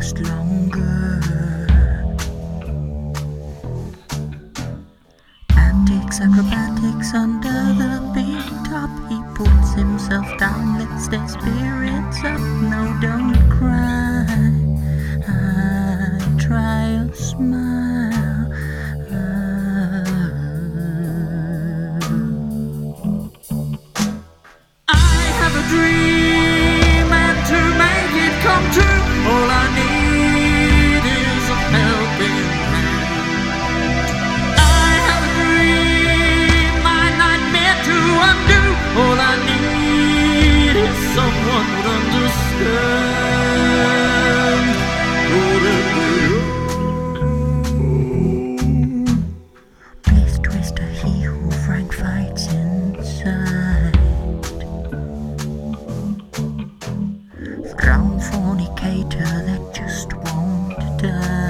last longer. Antics, acrobatics under the big top. He pulls himself down, lifts their spirits up. No, don't cry. I try a smile. I have a dream, and to make it come true, all I need is a helping hand. I have a dream, my nightmare to undo. All I need is someone who'd understand. Please, Twister, he who Frank fights inside. Drown fornicator that just won't die.